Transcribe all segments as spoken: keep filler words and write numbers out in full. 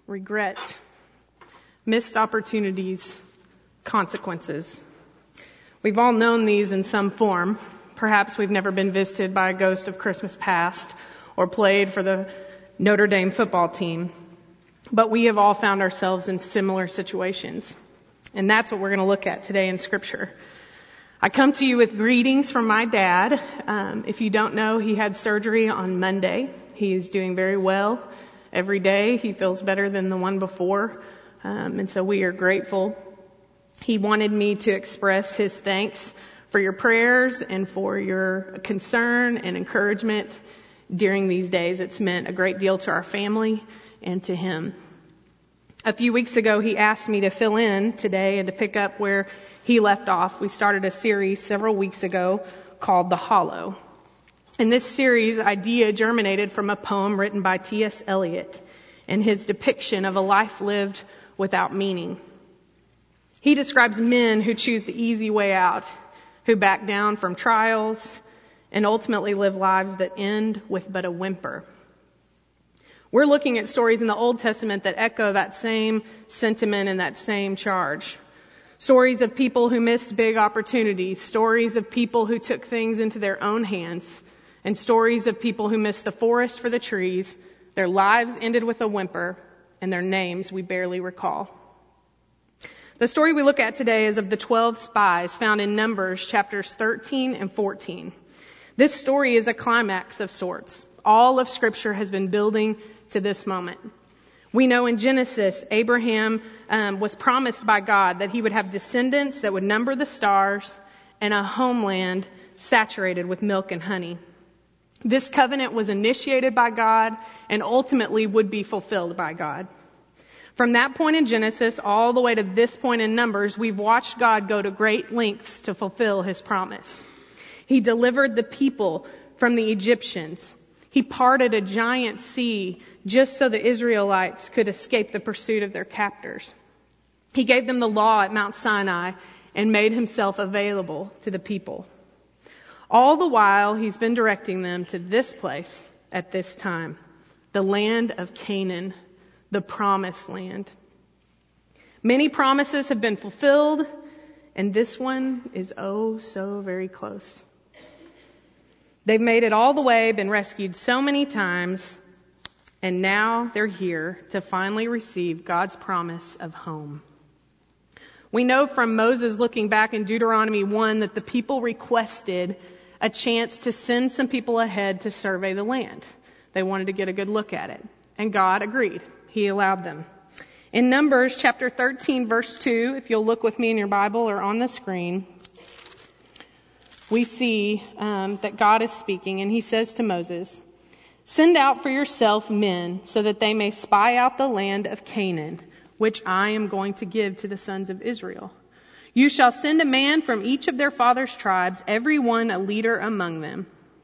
regret, missed opportunities, consequences. We've all known these in some form. Perhaps we've never been visited by a ghost of Christmas past or played for the Notre Dame football team. But we have all found ourselves in similar situations. And that's what we're going to look at today in Scripture. I come to you with greetings from my dad. Um, if you don't know, he had surgery on Monday. He is doing very well. Every day he feels better than the one before. Um, and so we are grateful. He wanted me to express his thanks for your prayers and for your concern and encouragement during these days. It's meant a great deal to our family and to him. A few weeks ago, he asked me to fill in today and to pick up where he left off. We started a series several weeks ago called The Hollow. And this series idea germinated from a poem written by T S Eliot and his depiction of a life lived without meaning. He describes men who choose the easy way out, who back down from trials, and ultimately live lives that end with but a whimper. We're looking at stories in the Old Testament that echo that same sentiment and that same charge. Stories of people who missed big opportunities, stories of people who took things into their own hands, and stories of people who missed the forest for the trees. Their lives ended with a whimper, and their names we barely recall. The story we look at today is of the twelve spies found in Numbers chapters thirteen and fourteen. This story is a climax of sorts. All of Scripture has been building to this moment. We know in Genesis, Abraham um, was promised by God that he would have descendants that would number the stars and a homeland saturated with milk and honey. This covenant was initiated by God and ultimately would be fulfilled by God. From that point in Genesis all the way to this point in Numbers, we've watched God go to great lengths to fulfill his promise. He delivered the people from the Egyptians. He parted a giant sea just so the Israelites could escape the pursuit of their captors. He gave them the law at Mount Sinai and made himself available to the people. All the while, he's been directing them to this place at this time, the land of Canaan, the promised land. Many promises have been fulfilled, and this one is oh so very close. They've made it all the way, been rescued so many times, and now they're here to finally receive God's promise of home. We know from Moses looking back in Deuteronomy one that the people requested a chance to send some people ahead to survey the land. They wanted to get a good look at it, and God agreed. He allowed them. In Numbers chapter thirteen, verse two, if you'll look with me in your Bible or on the screen, we see um, that God is speaking, and he says to Moses, "Send out for yourself men so that they may spy out the land of Canaan, which I am going to give to the sons of Israel. You shall send a man from each of their fathers' tribes, every one a leader among them."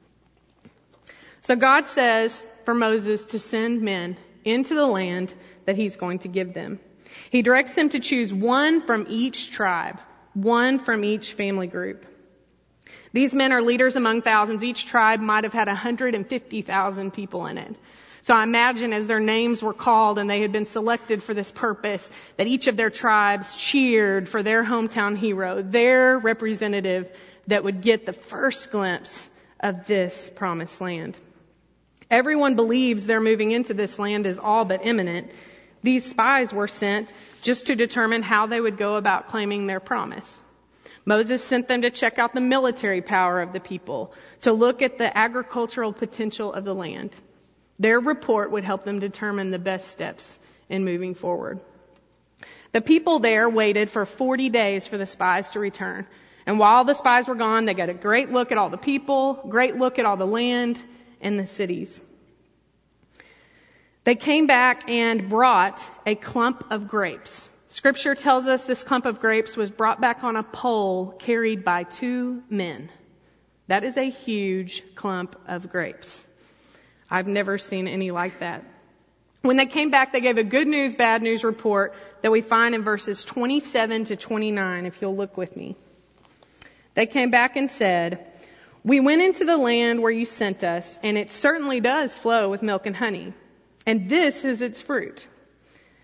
So God says for Moses to send men into the land that he's going to give them. He directs him to choose one from each tribe, one from each family group. These men are leaders among thousands. Each tribe might have had one hundred fifty thousand people in it. So I imagine as their names were called and they had been selected for this purpose, that each of their tribes cheered for their hometown hero, their representative that would get the first glimpse of this promised land. Everyone believes they're moving into this land is all but imminent. These spies were sent just to determine how they would go about claiming their promise. Moses sent them to check out the military power of the people, to look at the agricultural potential of the land. Their report would help them determine the best steps in moving forward. The people there waited for forty days for the spies to return. And while the spies were gone, they got a great look at all the people, great look at all the land and the cities. They came back and brought a clump of grapes. Scripture tells us this clump of grapes was brought back on a pole carried by two men. That is a huge clump of grapes. I've never seen any like that. When they came back, they gave a good news, bad news report that we find in verses twenty-seven to twenty-nine, if you'll look with me. They came back and said, "We went into the land where you sent us, and it certainly does flow with milk and honey, and this is its fruit.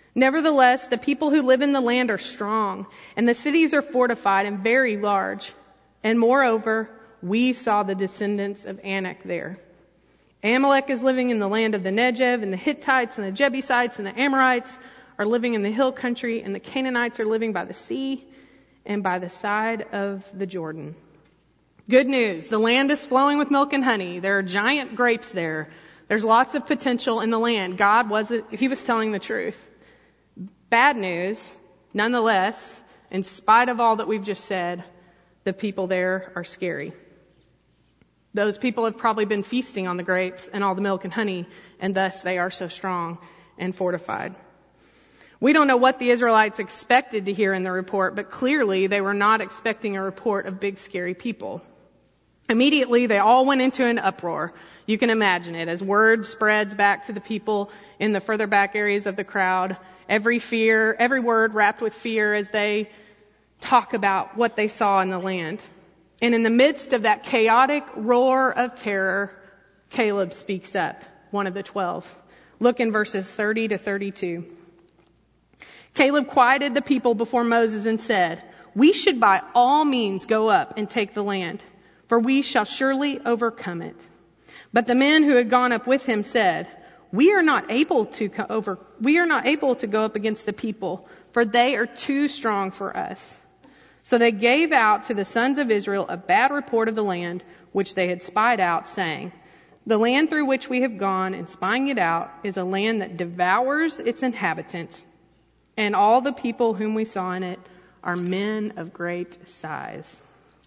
Nevertheless, the people who live in the land are strong, and the cities are fortified and very large. And moreover, we saw the descendants of Anak there. Amalek is living in the land of the Negev, and the Hittites and the Jebusites and the Amorites are living in the hill country, and the Canaanites are living by the sea and by the side of the Jordan. Good news, the land is flowing with milk and honey. There are giant grapes there. There's lots of potential in the land. God was, he was telling the truth. Bad news, nonetheless, in spite of all that we've just said, the people there are scary. Those people have probably been feasting on the grapes and all the milk and honey, and thus they are so strong and fortified. We don't know what the Israelites expected to hear in the report, but clearly they were not expecting a report of big, scary people. Immediately, they all went into an uproar. You can imagine it. As word spreads back to the people in the further back areas of the crowd, every fear, every word wrapped with fear as they talk about what they saw in the land. And in the midst of that chaotic roar of terror, Caleb speaks up, one of the twelve. Look in verses thirty to thirty-two. Caleb quieted the people before Moses and said, "We should by all means go up and take the land, for we shall surely overcome it." But the men who had gone up with him said, "We are not able to co- over, we are not able to go up against the people, for they are too strong for us." So they gave out to the sons of Israel a bad report of the land which they had spied out, saying, "The land through which we have gone and spying it out is a land that devours its inhabitants, and all the people whom we saw in it are men of great size."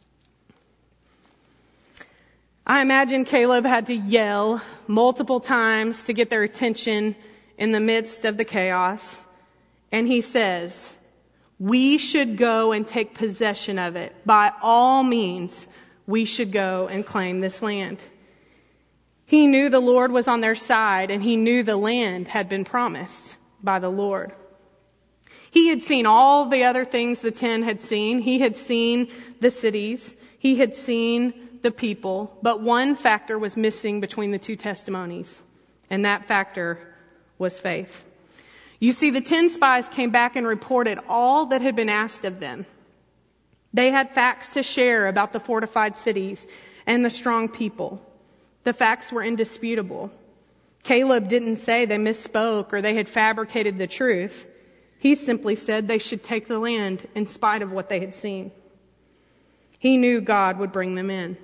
I imagine Caleb had to yell multiple times to get their attention in the midst of the chaos. And he says, "We should go and take possession of it. By all means, we should go and claim this land." He knew the Lord was on their side, and he knew the land had been promised by the Lord. He had seen all the other things the ten had seen. He had seen the cities. He had seen the people. But one factor was missing between the two testimonies, and that factor was faith. You see, the ten spies came back and reported all that had been asked of them. They had facts to share about the fortified cities and the strong people. The facts were indisputable. Caleb didn't say they misspoke or they had fabricated the truth. He simply said they should take the land in spite of what they had seen. He knew God would bring them in.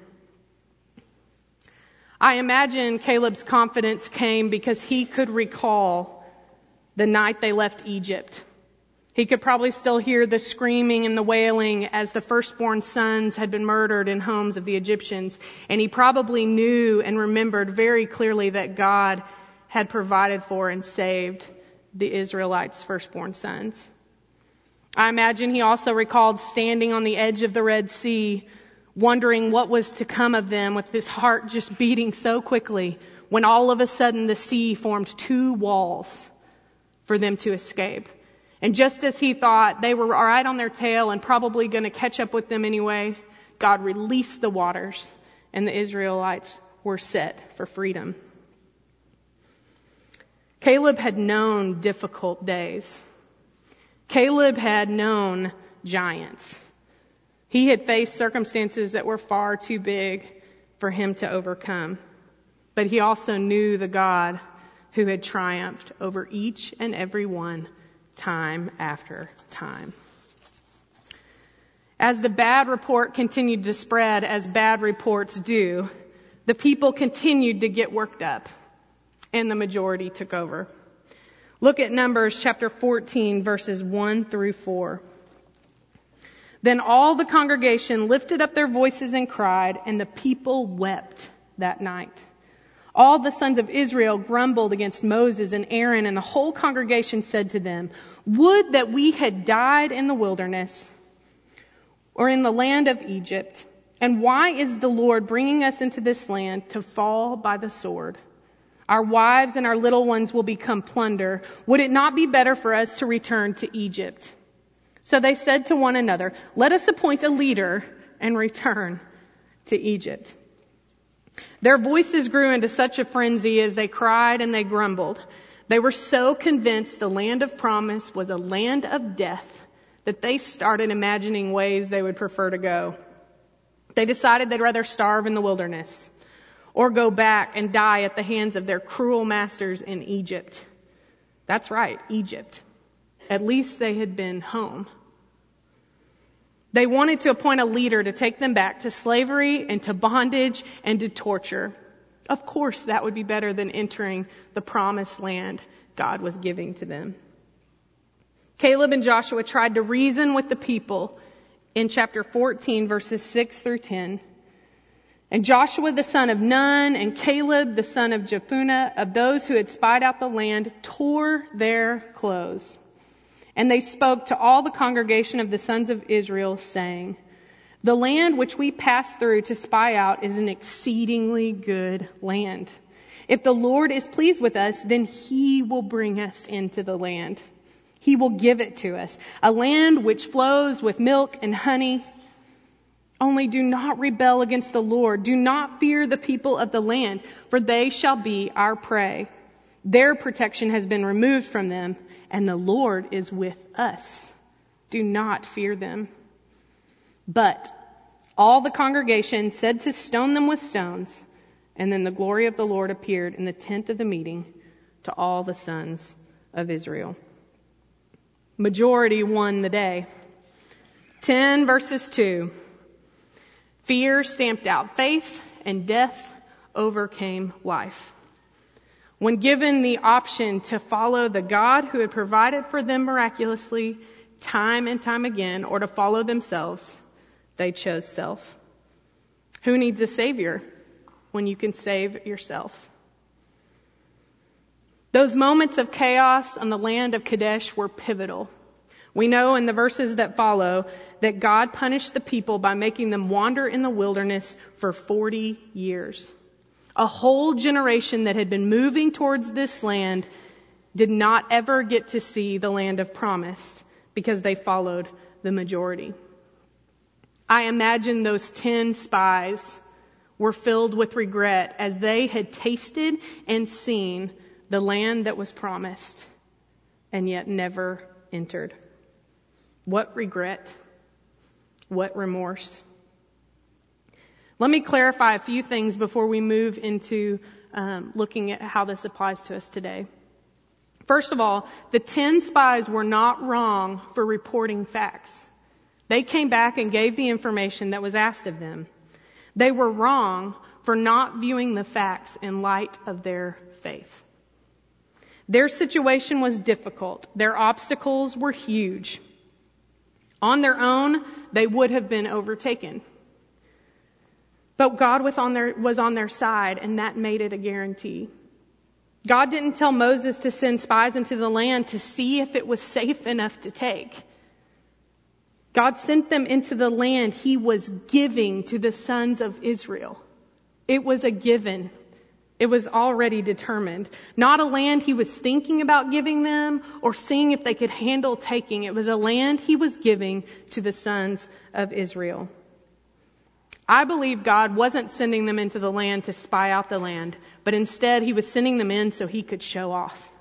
I imagine Caleb's confidence came because he could recall the night they left Egypt. He could probably still hear the screaming and the wailing as the firstborn sons had been murdered in homes of the Egyptians. And he probably knew and remembered very clearly that God had provided for and saved the Israelites' firstborn sons. I imagine he also recalled standing on the edge of the Red Sea, wondering what was to come of them, with his heart just beating so quickly, when all of a sudden the sea formed two walls for them to escape. And just as he thought they were right on their tail and probably going to catch up with them anyway, God released the waters and the Israelites were set for freedom. Caleb had known difficult days. Caleb had known giants. He had faced circumstances that were far too big for him to overcome. But he also knew the God who had triumphed over each and every one, time after time. As the bad report continued to spread, as bad reports do, the people continued to get worked up, and the majority took over. Look at Numbers chapter fourteen, verses one through four. Then all the congregation lifted up their voices and cried, and the people wept that night. All the sons of Israel grumbled against Moses and Aaron, and the whole congregation said to them, "Would that we had died in the wilderness or in the land of Egypt. And why is the Lord bringing us into this land to fall by the sword? Our wives and our little ones will become plunder. Would it not be better for us to return to Egypt?" So they said to one another, "Let us appoint a leader and return to Egypt." Their voices grew into such a frenzy as they cried and they grumbled. They were so convinced the land of promise was a land of death that they started imagining ways they would prefer to go. They decided they'd rather starve in the wilderness or go back and die at the hands of their cruel masters in Egypt. That's right, Egypt. At least they had been home. They wanted to appoint a leader to take them back to slavery and to bondage and to torture. Of course, that would be better than entering the promised land God was giving to them. Caleb and Joshua tried to reason with the people in chapter fourteen, verses six through ten. And Joshua the son of Nun and Caleb the son of Jephunneh, of those who had spied out the land, tore their clothes. And they spoke to all the congregation of the sons of Israel, saying, "The land which we passed through to spy out is an exceedingly good land. If the Lord is pleased with us, then he will bring us into the land. He will give it to us, a land which flows with milk and honey. Only do not rebel against the Lord. Do not fear the people of the land, for they shall be our prey. Their protection has been removed from them, and the Lord is with us. Do not fear them." But all the congregation said to stone them with stones, and then the glory of the Lord appeared in the tent of the meeting to all the sons of Israel. Majority won the day. ten verses two. Fear stamped out faith, and death overcame life. When given the option to follow the God who had provided for them miraculously time and time again, or to follow themselves, they chose self. Who needs a savior when you can save yourself? Those moments of chaos on the land of Kadesh were pivotal. We know in the verses that follow that God punished the people by making them wander in the wilderness for forty years. A whole generation that had been moving towards this land did not ever get to see the land of promise because they followed the majority. I imagine those ten spies were filled with regret as they had tasted and seen the land that was promised and yet never entered. What regret? What remorse? Let me clarify a few things before we move into um, looking at how this applies to us today. First of all, the ten spies were not wrong for reporting facts. They came back and gave the information that was asked of them. They were wrong for not viewing the facts in light of their faith. Their situation was difficult. Their obstacles were huge. On their own, they would have been overtaken. But God was on their, was on their side, and that made it a guarantee. God didn't tell Moses to send spies into the land to see if it was safe enough to take. God sent them into the land he was giving to the sons of Israel. It was a given. It was already determined. Not a land he was thinking about giving them or seeing if they could handle taking. It was a land he was giving to the sons of Israel. I believe God wasn't sending them into the land to spy out the land, but instead he was sending them in so he could show off.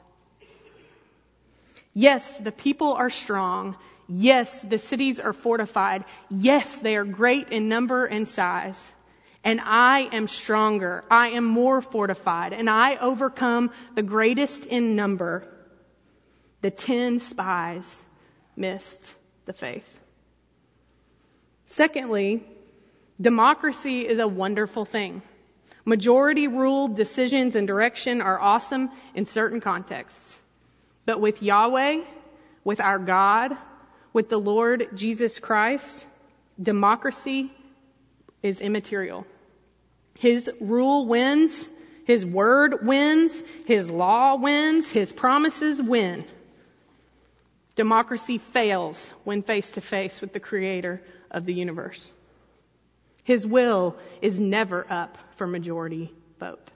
Yes, the people are strong. Yes, the cities are fortified. Yes, they are great in number and size. And I am stronger. I am more fortified. And I overcome the greatest in number. The ten spies missed the faith. Secondly, democracy is a wonderful thing. Majority-ruled decisions and direction are awesome in certain contexts. But with Yahweh, with our God, with the Lord Jesus Christ, democracy is immaterial. His rule wins, his word wins, his law wins, his promises win. Democracy fails when face to face with the creator of the universe. His will is never up for majority vote.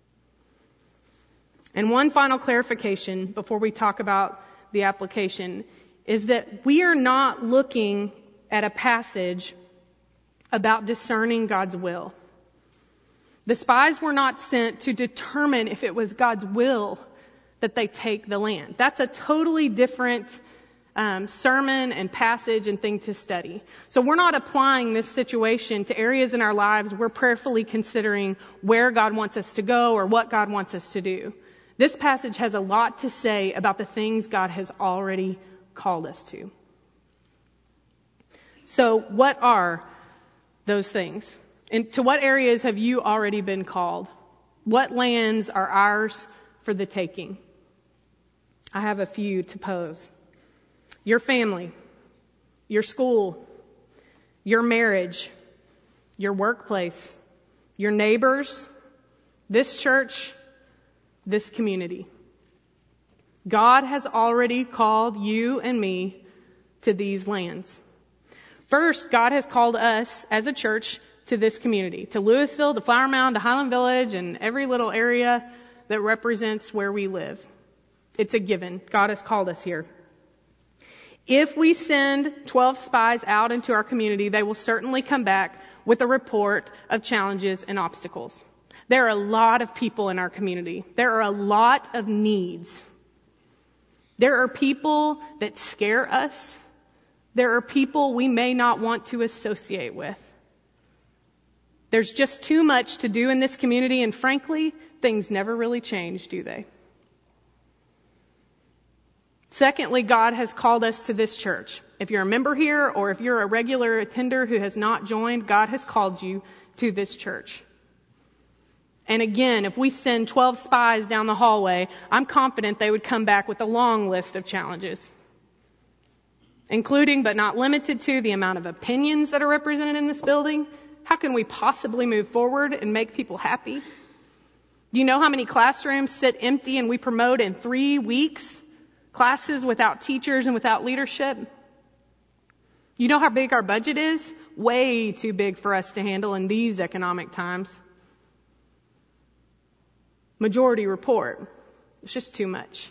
And one final clarification before we talk about the application is that we are not looking at a passage about discerning God's will. The spies were not sent to determine if it was God's will that they take the land. That's a totally different um, sermon and passage and thing to study. So we're not applying this situation to areas in our lives. We're prayerfully considering where God wants us to go or what God wants us to do. This passage has a lot to say about the things God has already called us to. So what are those things? And to what areas have you already been called? What lands are ours for the taking? I have a few to pose. Your family, your school, your marriage, your workplace, your neighbors, this church, this community. God has already called you and me to these lands. First, God has called us as a church to this community, to Louisville, to Flower Mound, to Highland Village, and every little area that represents where we live. It's a given. God has called us here. If we send twelve spies out into our community, they will certainly come back with a report of challenges and obstacles. There are a lot of people in our community. There are a lot of needs. There are people that scare us. There are people we may not want to associate with. There's just too much to do in this community, and frankly, things never really change, do they? Secondly, God has called us to this church. If you're a member here or if you're a regular attender who has not joined, God has called you to this church. And again, if we send twelve spies down the hallway, I'm confident they would come back with a long list of challenges, including but not limited to the amount of opinions that are represented in this building. How can we possibly move forward and make people happy? Do you know how many classrooms sit empty and we promote in three weeks? Classes without teachers and without leadership? You know how big our budget is? Way too big for us to handle in these economic times. Majority report. It's just too much.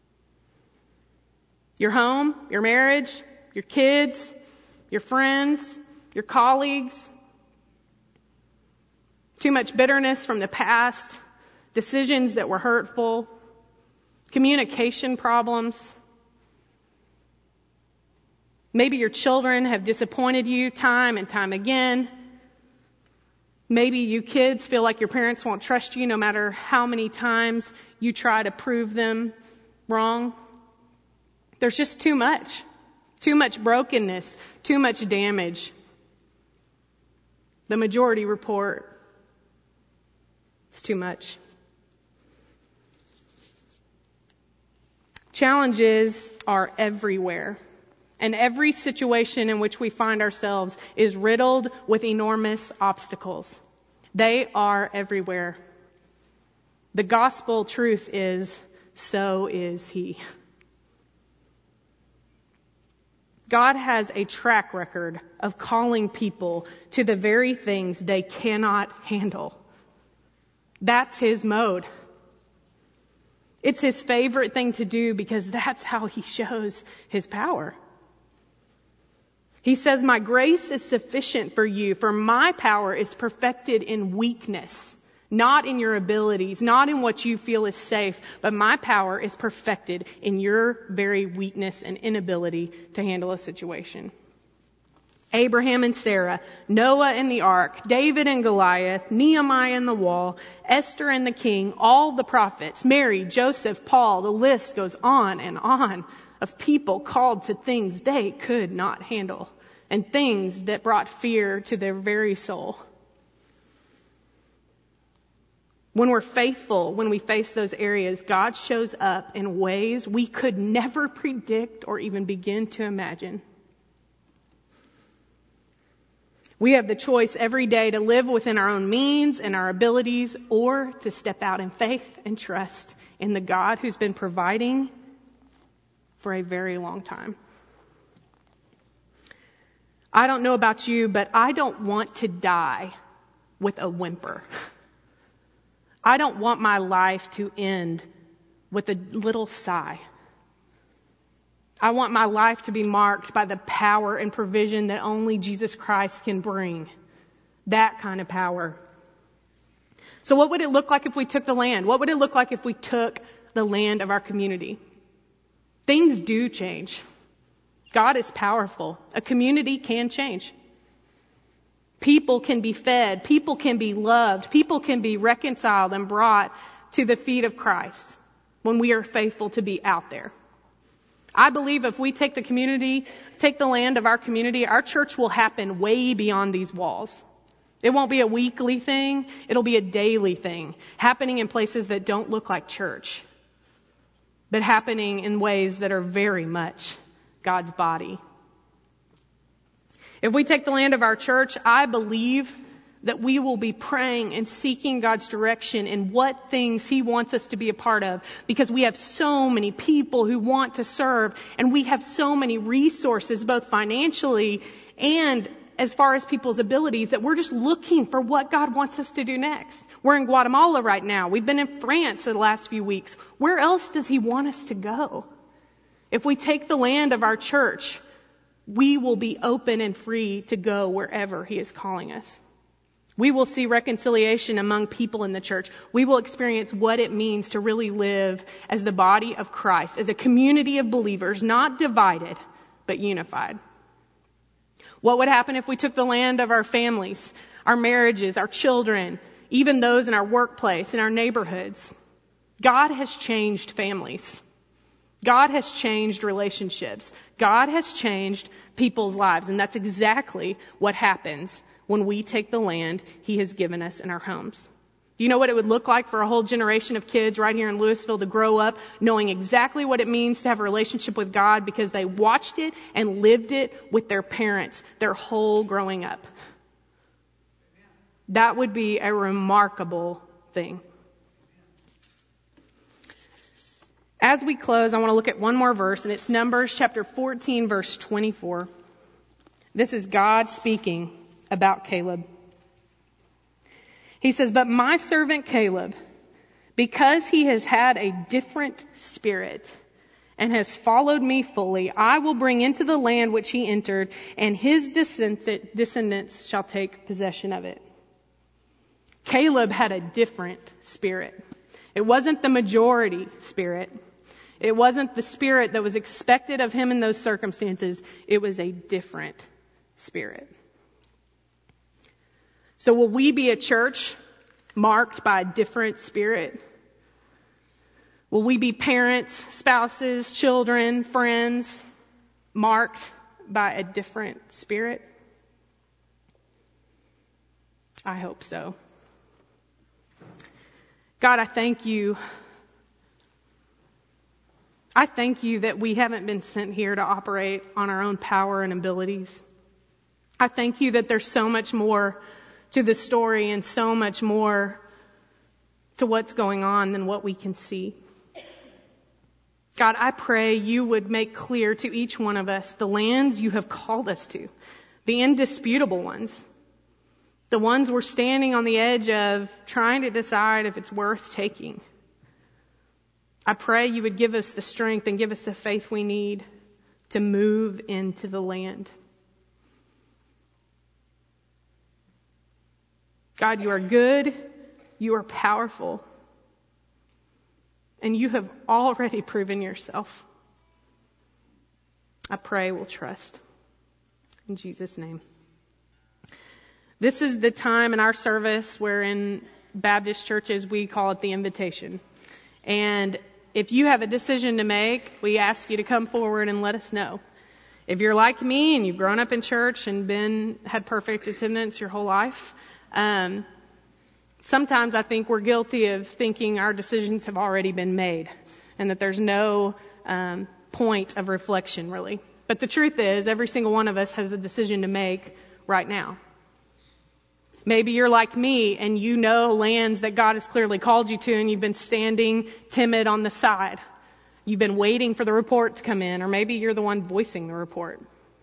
Your home, your marriage, your kids, your friends, your colleagues. Too much bitterness from the past, decisions that were hurtful, communication problems. Maybe your children have disappointed you time and time again. Maybe you kids feel like your parents won't trust you no matter how many times you try to prove them wrong. There's just too much. Too much brokenness. Too much damage. The majority report, it's too much. Challenges are everywhere. And every situation in which we find ourselves is riddled with enormous obstacles. They are everywhere. The gospel truth is, so is He. God has a track record of calling people to the very things they cannot handle. That's His mode. It's His favorite thing to do because that's how He shows His power. He says, my grace is sufficient for you, for my power is perfected in weakness, not in your abilities, not in what you feel is safe, but my power is perfected in your very weakness and inability to handle a situation. Abraham and Sarah, Noah and the ark, David and Goliath, Nehemiah and the wall, Esther and the king, all the prophets, Mary, Joseph, Paul, the list goes on and on of people called to things they could not handle and things that brought fear to their very soul. When we're faithful, when we face those areas, God shows up in ways we could never predict or even begin to imagine. We have the choice every day to live within our own means and our abilities, or to step out in faith and trust in the God who's been providing for a very long time. I don't know about you, but I don't want to die with a whimper. I don't want my life to end with a little sigh. I want my life to be marked by the power and provision that only Jesus Christ can bring. That kind of power. So what would it look like if we took the land? What would it look like if we took the land of our community. Things do change. God is powerful. A community can change. People can be fed. People can be loved. People can be reconciled and brought to the feet of Christ when we are faithful to be out there. I believe if we take the community, take the land of our community, our church will happen way beyond these walls. It won't be a weekly thing. It'll be a daily thing, happening in places that don't look like church, but happening in ways that are very much God's body. If we take the land of our church, I believe that we will be praying and seeking God's direction in what things He wants us to be a part of, because we have so many people who want to serve, and we have so many resources, both financially and as far as people's abilities, that we're just looking for what God wants us to do next. We're in Guatemala right now. We've been in France the last few weeks. Where else does He want us to go? If we take the land of our church, we will be open and free to go wherever He is calling us. We will see reconciliation among people in the church. We will experience what it means to really live as the body of Christ, as a community of believers, not divided, but unified. What would happen if we took the land of our families, our marriages, our children, even those in our workplace, in our neighborhoods? God has changed families. God has changed relationships. God has changed people's lives. And that's exactly what happens when we take the land He has given us in our homes. Do you know what it would look like for a whole generation of kids right here in Louisville to grow up knowing exactly what it means to have a relationship with God because they watched it and lived it with their parents their whole growing up? That would be a remarkable thing. As we close, I want to look at one more verse, and it's Numbers chapter fourteen, verse twenty-four. This is God speaking about Caleb. He says, "But my servant Caleb, because he has had a different spirit and has followed me fully, I will bring into the land which he entered, and his descendants shall take possession of it." Caleb had a different spirit. It wasn't the majority spirit. It wasn't the spirit that was expected of him in those circumstances. It was a different spirit. So will we be a church marked by a different spirit? Will we be parents, spouses, children, friends, marked by a different spirit? I hope so. God, I thank you. I thank you that we haven't been sent here to operate on our own power and abilities. I thank you that there's so much more to the story and so much more to what's going on than what we can see. God, I pray you would make clear to each one of us the lands you have called us to, the indisputable ones, the ones we're standing on the edge of trying to decide if it's worth taking. I pray you would give us the strength and give us the faith we need to move into the land. God, you are good, you are powerful, and you have already proven yourself. I pray we'll trust. In Jesus' name. This is the time in our service where in Baptist churches we call it the invitation. And if you have a decision to make, we ask you to come forward and let us know. If you're like me and you've grown up in church and been had perfect attendance your whole life, um, sometimes I think we're guilty of thinking our decisions have already been made and that there's no um, point of reflection, really. But the truth is, every single one of us has a decision to make right now. Maybe you're like me and you know lands that God has clearly called you to and you've been standing timid on the side. You've been waiting for the report to come in, or maybe you're the one voicing the report.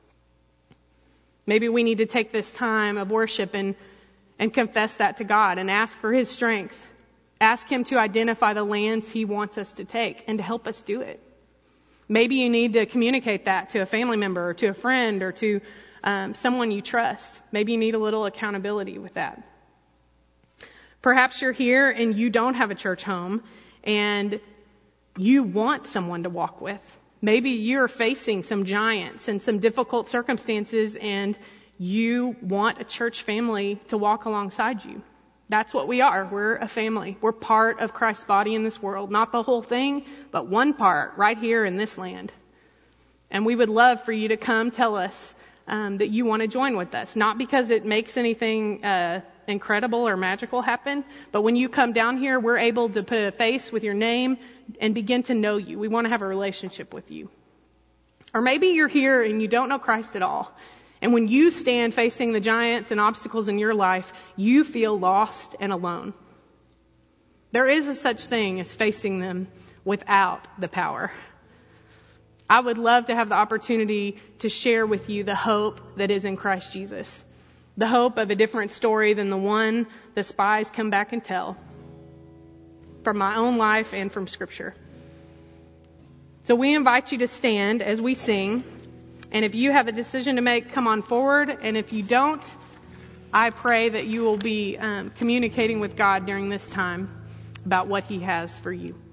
Maybe we need to take this time of worship and, and confess that to God and ask for His strength. Ask Him to identify the lands He wants us to take and to help us do it. Maybe you need to communicate that to a family member or to a friend or to Um, someone you trust. Maybe you need a little accountability with that. Perhaps you're here and you don't have a church home and you want someone to walk with. Maybe you're facing some giants and some difficult circumstances, and you want a church family to walk alongside you. That's what we are. We're a family. We're part of Christ's body in this world. Not the whole thing, but one part right here in this land. And we would love for you to come tell us um, that you want to join with us. Not because it makes anything uh, incredible or magical happen, but when you come down here, we're able to put a face with your name and begin to know you. We want to have a relationship with you. Or maybe you're here and you don't know Christ at all. And when you stand facing the giants and obstacles in your life, you feel lost and alone. There is a such thing as facing them without the power. I would love to have the opportunity to share with you the hope that is in Christ Jesus. The hope of a different story than the one the spies come back and tell. From my own life and from Scripture. So we invite you to stand as we sing. And if you have a decision to make, come on forward. And if you don't, I pray that you will be um, communicating with God during this time about what He has for you.